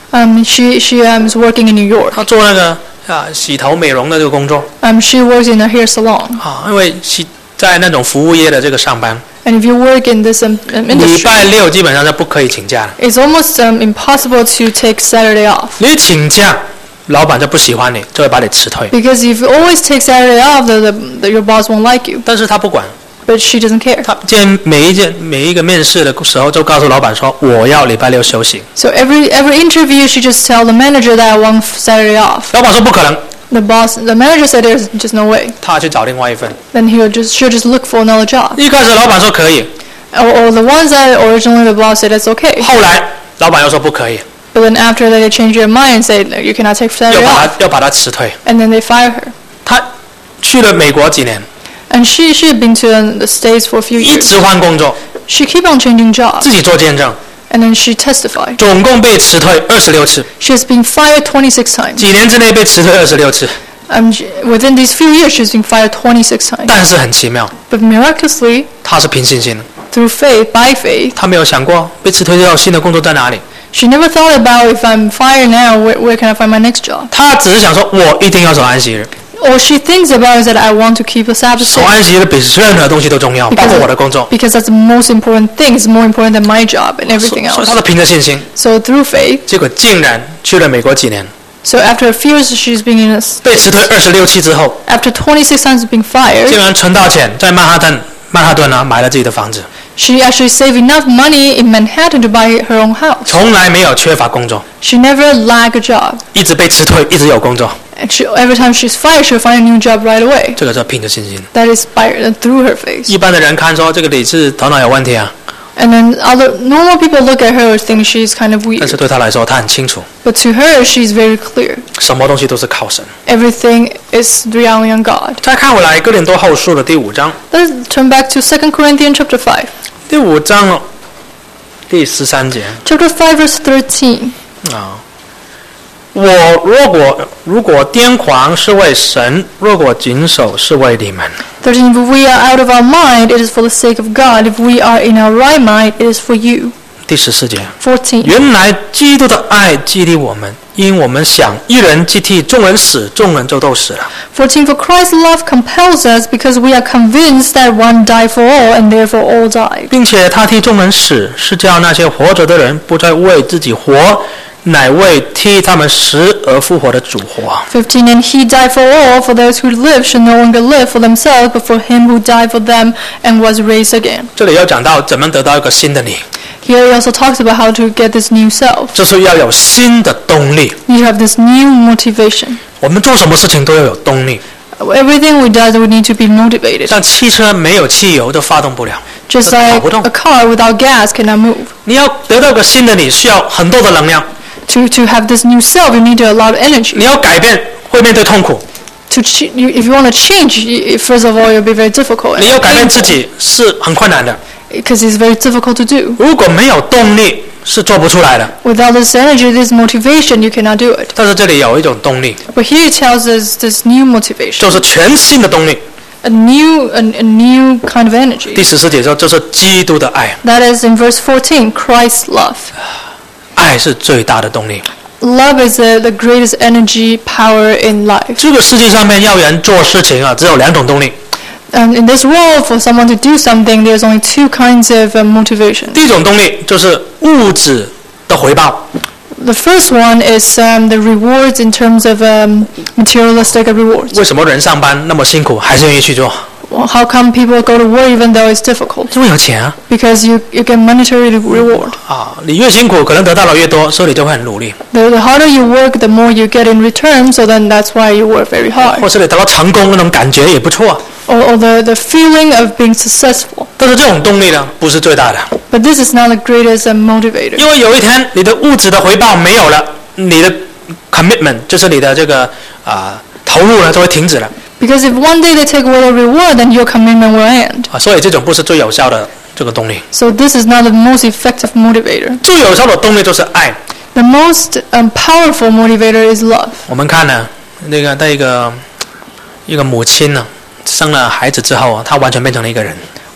Um, she she um, is working in New York. 她做那个啊洗头美容的这个工作 Um, she works in a hair salon. 啊，因为洗在那种服务业的这个上班， And if you work in this um, um, 礼 industry, 拜六基本上是不可以请假的。 it's almost um, impossible to take Saturday off. 你请假，老板就不喜欢你，就会把你辞退。 Because if you always take Saturday off, the, the, the, your boss won't like you. 但是他不管， But she doesn't care. 他见每一件每一个面试的时候，就告诉老板说我要礼拜六休息。 So every every interview, she just tell the manager that I want Saturday off. 老板说不可能， The boss, the manager said there's just no way. 他去找另外一份。 Then he'll just she'll just look for another job. 一开始老板说可以， Or, or the ones that originally the boss said it's okay. 后来老板又说不可以， But then after that, they change their mind and say you cannot take 又 Saturday 把 off. 他又把他辞退。 And then they fire her. 他去了美国几年， And she she had been to um, the States for a few 一 years. 直换工作， She keep on changing jobs. 自己做见证， And then she testified. 总共被辞退二十六次， She has been fired twenty-six times. 几年之内被辞退二十六次。 Um, she- within these few years, she's been fired twenty-six times. 但是很奇妙， But miraculously, 他是凭信心的， through faith, by faith, 他没有想过被辞退之后新的工作在哪里， she never thought about if I'm fired now, where, where can I find my next job? 他只是想说我一定要守安息日， All she thinks about is that I want to keep the Sabbath 守 day. 安息日比任何东西都重要，包括我的工作。 Because that's the most important thing. It's more important than my job and 所 everything 所以 else. 他是凭着信心， So through faith, 结果竟然去了美国几年， so after a few years she's been in a, 被辞退二十六次之后， after twenty-six times being 竟 fired, 然存到钱，在曼哈顿曼哈顿啊买了自己的房子， she actually saved enough money in Manhattan to buy her own house. 从来没有缺乏工作， She never lacked a job. 一直被辞退，一直有工作， And she, every time she's fired, she'll find a new job right away. 这个是凭着信心。 That is by and through her faith. 一般的人看说这个你是头脑有问题啊， And then other normal people look at her and think she's kind of 但是 weird. 对他来说，他很清楚， But to her, she's very clear. 什么东西都是靠神。 Everything is relying on God. 再看回来，哥林多后书的第五章， Let's turn back to Second Corinthians chapter five. 第五章哦，第十三节 Chapter five, verse thirteen. 啊。我如果如果癫狂是为神，如果谨守是为你们。 thirteen. If we are out of our mind, it is for the sake of God. If we are in our right mind, it is for you. 第十四节， fourteen. 原来基督的爱激励我们，因我们想一人既替众人死，众人就都死了。 fourteen. For Christ's love compels us because we are convinced that one died for all and therefore all died. 并且他替众人死，是叫那些活着的人不再为自己活，乃为替他们死而复活的主活。 fifteen. And he died for all, for those who live should no longer live for themselves, but for him who died for them and was raised again. 这里要讲到怎么得到一个新的你， Here he also talks about how to get this new self. 就是要有新的动力。 You have this new motivation. 我们做什么事情都要有动力， Everything we do, we need to be motivated. 像汽车没有汽油就发动不了。 Just 跑 like 不动。 a car without gas cannot move. 你要得到个新的你，需要很多的能量。 To to have this new self, you need a lot of energy. 你要改变，会面对痛苦。 To ch- you, if you want to change, you, first of all, it'll be very difficult. 你要改变自己是很困难的。 Because it's very difficult to do. 如果没有动力，是做不出来的。 Without this energy, this motivation, you cannot do it. 但是这里有一种动力， But here it tells us this new motivation, 就是全新的动力。 a new a, a new kind of 第 energy. 十四节说，这是基督的爱， That is in verse fourteen, Christ's love. 爱是最大的动力。 Love is the, the greatest energy power in life. 这个世界上面要人做事情啊，只有两种动力。 And in this world, for someone to do something, there's only two kinds of uh, motivation. 第一种动力就是物质的回报， The first one is um, the rewards in terms of um, materialistic rewards. 为什么人上班那么辛苦，还是愿意去做？ Well, how come people go to work even though it's difficult? 因为有钱啊！ Because you, you get monetary reward. 啊，你越辛苦，可能得到的越多，所以你就会很努力。 The, the harder you work, the more you get in return, so then that's why you work very 或 hard. 是你得到成功那种感觉也不错啊。 Or, or the, the feeling of being successful. 但是这种动力呢，不是最大的， But this is not the greatest uh, motivator. 因为有一天你的物质的回报没有了，你的 commitment 就是你的这个啊、投入呢就会停止了 Because if one day they take away the reward, then your commitment will end. 啊，所以这种不是最有效的这个动力。 So this is not the most effective motivator. 最有效的动力就是爱。 The most um, powerful motivator is love. 我们看呢，那个那个一个母亲呢，生了孩子之后啊，她完全变成了一个人。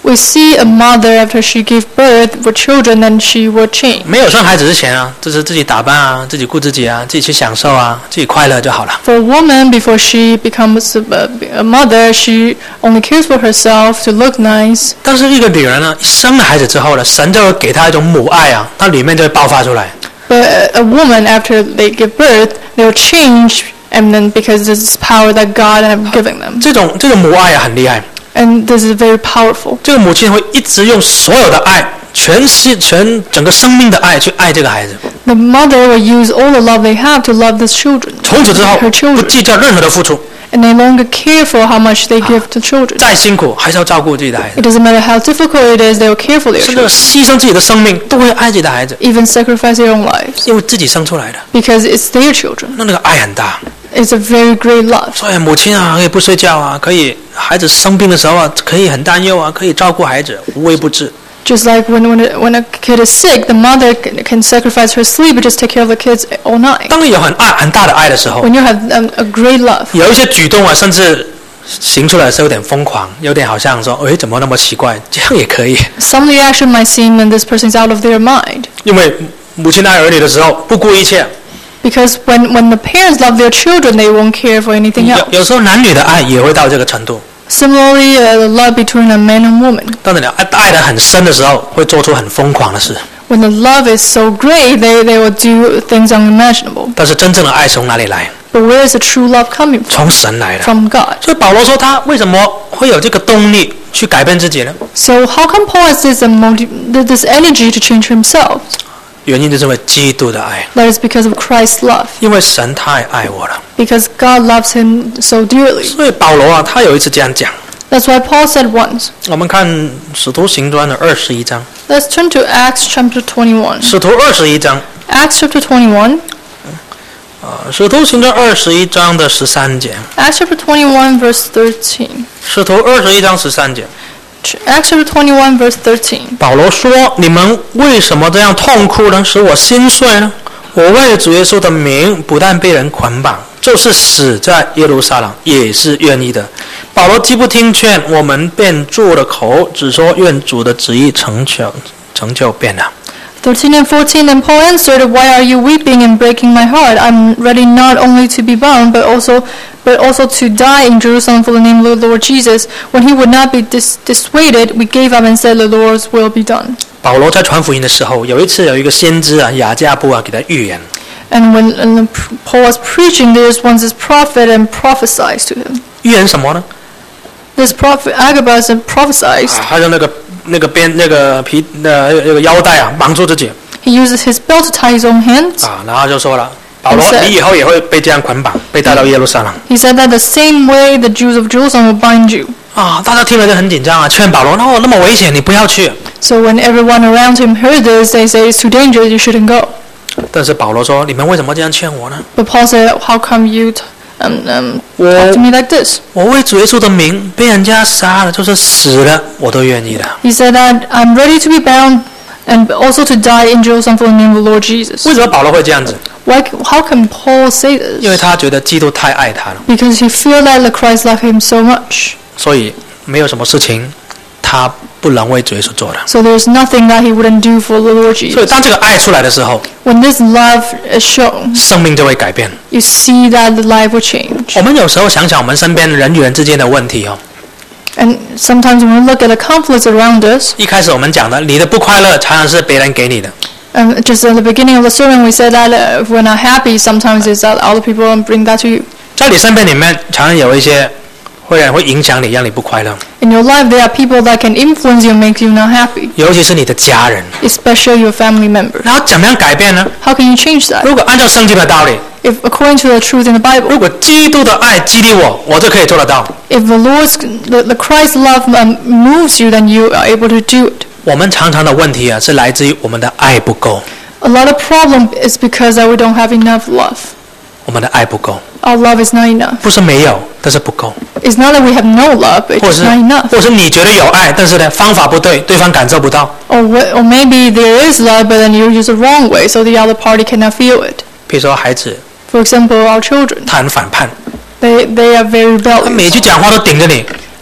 We see a mother after she gave birth with children, then she will change. 没有生孩子之前啊，就是自己打扮啊，自己顾自己啊，自己去享受啊，自己快乐就好了。 For a woman, before she becomes a, a mother, she only cares for herself to look nice. 但是一个女人呢，一生了孩子之后呢，神就会给她一种母爱啊，她里面就会爆发出来。 But a, a woman, after they give birth, they will change, and then because this is power that God has given them. 这种这种母爱啊，很厉害。 And this is very powerful. 这个母亲会一直用所有的爱，全系全整个生命的爱去爱这个孩子。 The mother will use all the love they have to love these children. 从此之后， her 不 children. 计较任何的付出。 And they no longer care for how much they give to children. 再辛苦，还是要照顾自己的孩子。 It doesn't matter how difficult it is, they will care for their 甚至 children. 牺牲自己的生命，都会爱自己的孩子， Even sacrifice their own lives. 因为自己生出来的， Because it's their children. 那那个爱很大。 It's a very great love. 所以母亲啊，可以不睡觉啊，可以孩子生病的时候啊，可以很担忧啊，可以照顾孩子，无微不至。 Just like when when a, when a kid is sick, the mother can, can sacrifice her sleep and just take care of the kids all night. 当你有很爱很大的爱的时候， When you have um, a great love, 有一些举动啊，甚至行出来是有点疯狂，有点好像说，哎，怎么那么奇怪？这样也可以。 some reaction might seem that this person is out of their mind. 因为母亲爱儿女的时候，不顾一切。 Because when, when the parents love their children, they won't care for anything 有 else. 有时候男女的爱也会到这个程度。 Similarly, uh, the love between a man and woman. 当你爱爱得很深的时候，会做出很疯狂的事。 When the love is so great, they, they will do things unimaginable. 但是真正的爱从哪里来？ But where is the true love coming from? 从神来的。 From God. 所以保罗说，他为什么会有这个动力去改变自己呢？ So how come Paul has this, um, motiv- this energy to change himself? 原因就是因为基督的爱， That is because of Christ's love. 因为神太爱我了。 Because God loves him so dearly. 所以保罗啊，他有一次这样讲。 That's why Paul said once. 我们看《使徒行传》的二十一章， Let's turn to Acts chapter twenty-one. 《使徒二十一章》 Acts chapter twenty-one. 啊，《使徒行传》二十一章的十三节， Acts chapter twenty-one verse thirteen. 《使徒二十一章十三节》， Acts chapter twenty-one verse thirteen. 保罗说：“你们为什么这样痛哭呢？使我心碎呢？我为主耶稣的名，不但被人捆绑，就是死在耶路撒冷，也是愿意的。”保罗既不听劝，我们便住了口，只说愿主的旨意成就，成就便了。 thirteen and fourteen. Then Paul answered, "Why are you weeping and breaking my heart? I'm ready not only to be bound, but also, but also to die in Jerusalem for the name of the Lord Jesus." When he would not be dis- dissuaded, we gave up and said, "The Lord's will be done." 保罗在传福音的时候，有一次有一个先知啊，雅加布啊，给他预言。 And when and Paul was preaching, there was once this prophet and prophesied to him. 预言什么呢？ This prophet Agabus and prophesied. 啊，他用那个那个边那个皮呃那个腰带啊绑住自己 He uses his belt to tie his own hands. 啊，然后就说了，保罗 And said- 你以后也会被这样捆绑，被带到耶路撒冷 He said that the same way the Jews of Jerusalem will bind you. 啊。大家听了就很紧张啊，劝保罗，那、哦、那么危险，你不要去。 So when everyone around him heard this, they say it's too dangerous, you shouldn't go. 但是保罗说，你们为什么这样劝我呢？ But Paul said, "How come you t- um, um, Well- talk to me like this?" 我为主耶稣的名被人家杀了，就是死了，我都愿意的。 He said that I'm ready to be bound and also to die in Jerusalem for the name of the Lord Jesus. 为什么保罗会这样子？ Why? How can Paul say 因为 this? 他觉得基督太爱他了， Because he felt that the Christ loved him so much. 所以没有什么事情他不能为主耶稣做的。 So there's nothing that he wouldn't do for the Lord 所以 Jesus. 当这个爱出来的时候， When this love is shown, 生命就会改变。 you see that the life will change. 我们有时候想想我们身边人与人之间的问题哦， And sometimes when we look at the conflicts around us, 一开始我们讲的，你的不快乐常常是别人给你的， um, just at the beginning of the sermon, we said that uh, if we're not happy, sometimes it's that other people bring that to you. 在你身边里面常常有一些会让会影响你，让你不快乐， In your life, there are people that can influence you and make you not happy, 尤其是你的家人。 especially your family members. 然后怎么样改变呢？ How can you change that? 如果按照圣经的道理， If according to the truth in the 如 Bible, 果基督的爱激励我，我就可以做得到。 if the Lord's the, the Christ's love um, moves you, then you are able to do it. 我们常常的问题啊，是来自于我们的爱不够， A lot of problem is because that we don't have enough love. 我们的爱不够， Our love is not enough. 不是没有，但是不够， It's not that we have no love, but 或 it's 是 not enough. 或是你觉得有爱，但是呢方法不对，对方感受不到。 Or, wh- or maybe there is love, but then you use it the wrong way, so the other party cannot feel it. 比如说孩子， For example, our children, 他很反叛， they, they are very 他每 rebellious. 句讲话都顶着你，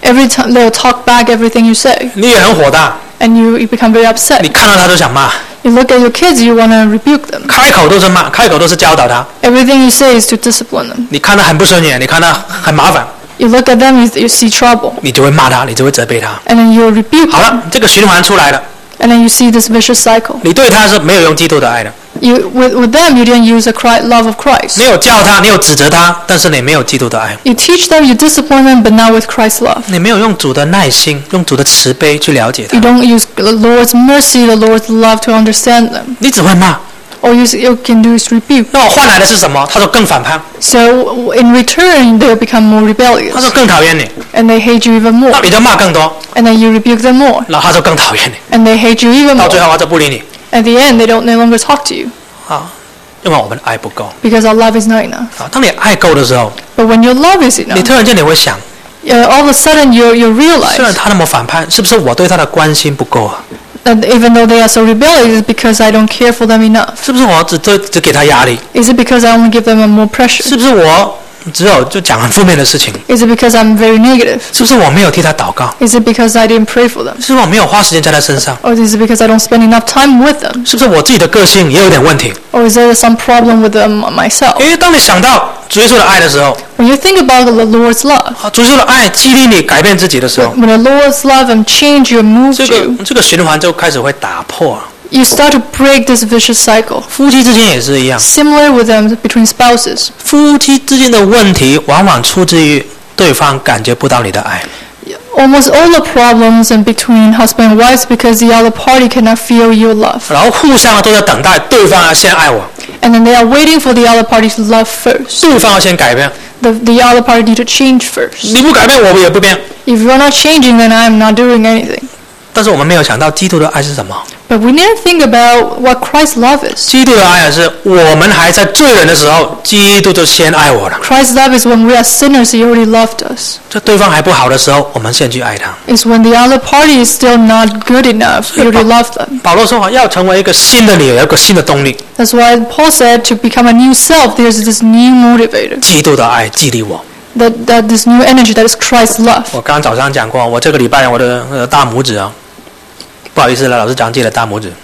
Every time they'll talk back everything you say, 你也很火大， and you, you become very upset. 你看到他就想骂， You look at your kids, you want to rebuke them. 开口都是骂，开口都是教导他。 Everything you say is to discipline them. 你看他很不顺眼，你看他很麻烦， You look at them, you, you see trouble, 你就会骂他，你就会责备他。 and then you rebuke 好 them, 了，这个循环出来了， and then you see this vicious cycle. 你对他是没有用基督的爱的， You with, with them, you didn't use the Christ, love of Christ. 你有教他，你有指责他，但是你没有基督的爱， You teach them, you discipline them, but not with Christ's love. 你没有用主的耐心，用主的慈悲去了解他 You，don't use the Lord's mercy, the Lord's love to understand them. 你只会骂。 All you, you can do is rebuke. 那我换来的是什么？他说更反叛， So in return, they become more 他 rebellious, 说更讨厌你， and they hate you even more. 那你就骂更多， And then you rebuke them more, 然后他就更讨厌你， and they hate you even 到 more. 最后他就不理你 At the end, they don't no longer talk to you 啊，因为我们的爱不够 because our love is not enough. 啊。当你爱够的时候， But when your love is 你 enough, 突然间你会想， uh, all of a sudden you you 虽然 realize 他那么反叛，是不是我对他的关心不够啊？ that even though they are so rebellious, it's because I don't care for them enough. 是不是我只只只给他压力？ Is it because I only give them more pressure? 是不是我只有就讲很负面的事情？ Is it because I'm very negative? 是不是我没有替他祷告？ Is it because I didn't pray for them? 是不是我没有花时间在他身上？ Or is it because I don't spend enough time with them? 是不是我自己的个性也有点问题？ Or is there some problem with them myself? 因为当你想到主耶稣的爱的时候， When you think about the Lord's love, 啊，主耶稣的爱激励你改变自己的时候， when the Lord's love and change you, move 这 you, 个这个循环就开始会打破。 you start to break this vicious cycle. 夫妻之间也是一样， Similar with them between spouses. 夫妻之间的问题往往出自于对方感觉不到你的爱。 Almost all the problems in between husband and wife because the other party cannot feel your love. 然后互相都在等待对方要先爱我， And then they are waiting for the other party to love first. 对方要先改变， The, the other party need to change first. 你不改变我也不变。 If you're not changing, then I'm not doing anything. 但是我们没有想到基督的爱是什么？ But we need to think about what Christ's love is. 基督的爱是我们还在罪人的时候，基督就先爱我了。 Christ's love is when we are sinners, He already loved us. 在对方还不好的时候，我们先去爱他。 It's when the other party is still not good enough, you already love them. 保罗说要成为一个新的你，有一个新的动力。 That's why Paul said to become a new self, there's this new motivator. 基督的爱激励我。 That, that this new energy that is Christ's love. 我刚刚早上讲过，我这个礼拜我的呃大拇指啊，不好意思了，老师讲自己的大拇指，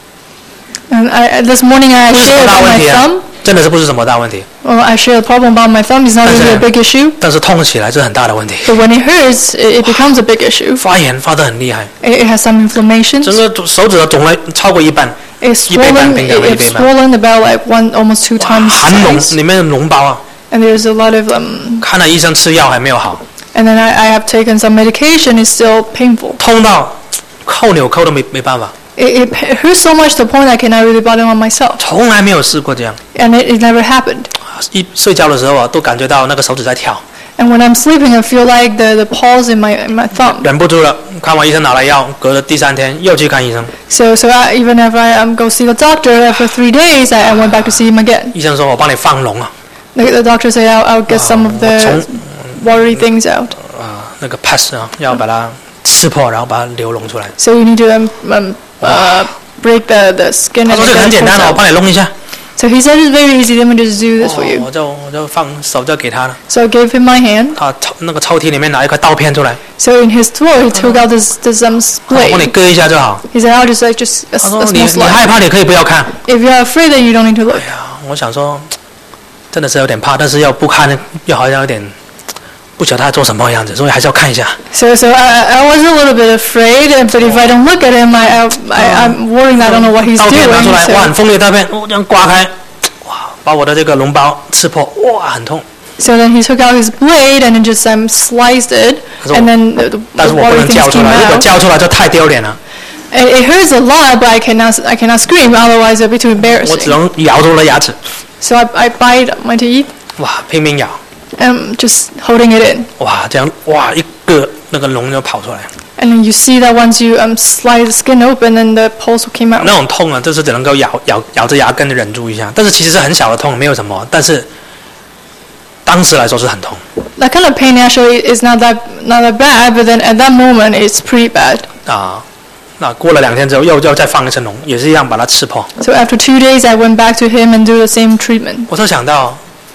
And I, this morning I 不是什么 shared 大 about 问 my 题啊 thumb. 真的是不是什么大问题， Well, I shared a problem about my thumb. It's not really a big issue. 但是痛起来是很大的问题。 But when it hurts, it, it becomes a big issue. 发炎发得很厉害， It, it has some inflammations. 整个手指头肿了超过一半， It's 一倍半， swollen. 平 It, 常的一 it's 倍半。 swollen about like one, almost two 哇 times 含脓 size. 里面的脓包啊， And there's a lot of um. 看了医生吃药还没有好， And then I, I have taken some medication. It's still painful. 痛到扣纽扣都没没办法， It, it hurts so much to the point I cannot really bother on myself. 从来没有试过这样。 And it, it never happened. 一睡觉的时候啊，都感觉到那个手指在跳， And when I'm sleeping, I feel like the, the pulse in my in my thumb. 忍不住了。看完医生拿了药，隔了第三天又去看医生， So so I, even if I um, go see the doctor after three days, I, I went back to see him again. 医生说我帮你放脓啊， The, the doctor said I'll, I'll get some of 我 the 从 watery things out. 啊那个 pass 啊，要把它刺破，然后把它流脓出来。 So you need to um, um, uh, break the, the skin 他 and 说这个很 get 简 it 单的，我 out. 帮你弄一下。 So he said it's very easy. Let me just do this for 哦 you. 我就我就放手就给他了。 So I gave him my hand. 他抽那个抽屉里面拿一块刀片出来， So in his drawer, he took out this this um 我帮你 blade. 割一下就好。 He said, "I'll just like just a, 他 a 说你 small 你害 slice. 怕你可以不要看。 If you're afraid, then you don't need to look." 哎呀，我想说，真的是有点怕，但是又不看，又好像有点不晓得他在做什么的样子，所以还是要看一下。 So so I I was a little bit afraid, and- but if I don't look at him, I, I, I I'm worrying I don't know what he's 刀片拿出 doing. 来，哇，很 So, 锋利的刀片，我这样刮开，哇，把我的这个脓包刺破，哇，很痛。 so then he took out his blade and then just um sliced it, 可是我- and then the, the, 但是 the 我不 watery 能 things 叫出 came 来，如果 out. 叫出来就太丢脸了， It, it hurts a lot, but I cannot I cannot scream, otherwise it'll be too 我只 embarrassing. 能咬住了牙齿， So I I bite my teeth, 哇，拼命咬， um just holding it in. 哇，这样哇一个那个脓就跑出来， And then you see that once you um slice the skin open, then the pulse came out. 那种痛啊，就是只能够咬咬咬着牙根忍住一下，但是其实是很小的痛，没有什么，但是当时来说是很痛。 That kind of pain actually is not that not that bad, but then at that moment it's pretty bad. 啊，那过了两天之后，又又再放一次脓，也是一样把它刺破。 So after two days, I went back to him and do the same treatment. 我就想到，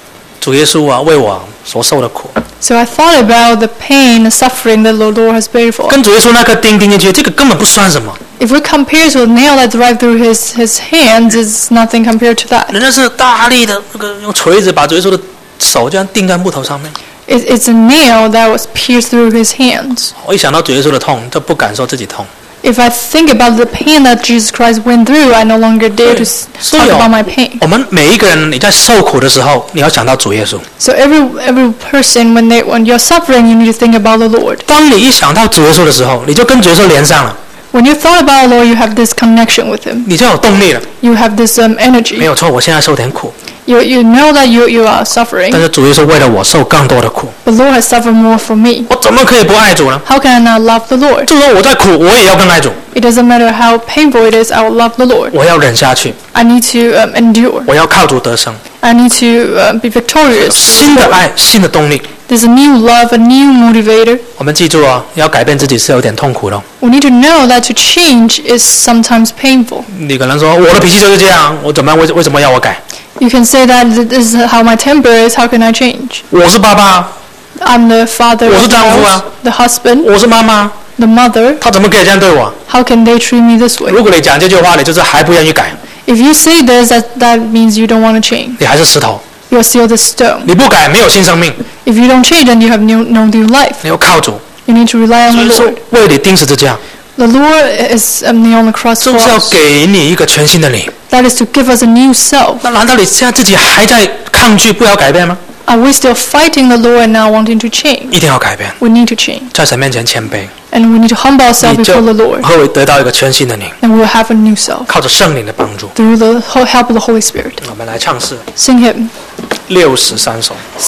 主耶稣啊，为我所受的苦， So I thought about the pain, the suffering that the Lord has paid for. 跟主耶稣那颗钉钉进去，这个根本不算什么。 If we compare to a nail that's right through his, his hands, it's nothing compared to that. 人家是大力的那个用锤子把主耶稣的手这样钉在木头上面。 It, it's a nail that was pierced through his hands. 我一想到主耶稣的痛，就不敢说自己痛。 If I think about the pain that Jesus Christ went through, I no longer dare to s- 所 talk 以 about 哦 my pain. 我们每一个人，你在受苦的时候，你要想到主耶稣。 So every every person, when they when you're suffering, you need to think about the Lord. 当你一想到主耶稣的时候，你就跟主耶稣连上了， When you thought about the Lord, you have this connection with Him. 你就有动力了。 You have this um, 没 energy. 有错，我现在受点苦， You you know that you you are 但 suffering, 是主耶稣为了我受更多的苦， but the Lord has suffered more for me. 我怎么可以不爱主呢？ How can I not love the Lord? 就说我在苦，我也要更爱主， It doesn't matter how painful it is, I will love the Lord. 我要忍下去， I need to um, endure. 我要靠主得胜。 I need to uh, be victorious. 新的爱，新的动力。 There's a new love, a new motivator. 我们记住哦，要改变自己是有点痛苦的哦。 We need to know that to change is sometimes painful. 你可能说我的脾气就是这样，我怎么为为什么要我改？ You can say that this is how my temper is, how can I change? 我是爸爸， I'm the father 我是 of the 丈夫啊。 house, the husband, 我是妈妈， the mother. 他怎么可以这样对我？ How can they treat me this way? 如果你讲这句话，你就是还不愿意改， If you say this, that, that means you don't want to change. 你还是石头。 You're still the stone. 你不改，没有新生命， If you don't change, then you have no, no new life. 你要靠主。 You need to rely on 所 the 以说 Lord. 为你钉十字架， The Lord is um, nailed on the cross 就 for 是要 us. 给你一个全新的你。 That is to give us a new self. 那难道你现在自己还在抗拒，不要改变吗？ Are we still fighting the Lord and now wanting to change? 一定要改变， We need to change. 在神面前谦卑， And we need to humble ourselves 你就 before the Lord. 会得到一个全新的你， And we will have a new self 靠着圣灵的帮助。 through the whole help of the Holy Spirit. 我们来唱诗 Sing hymn 六十三首。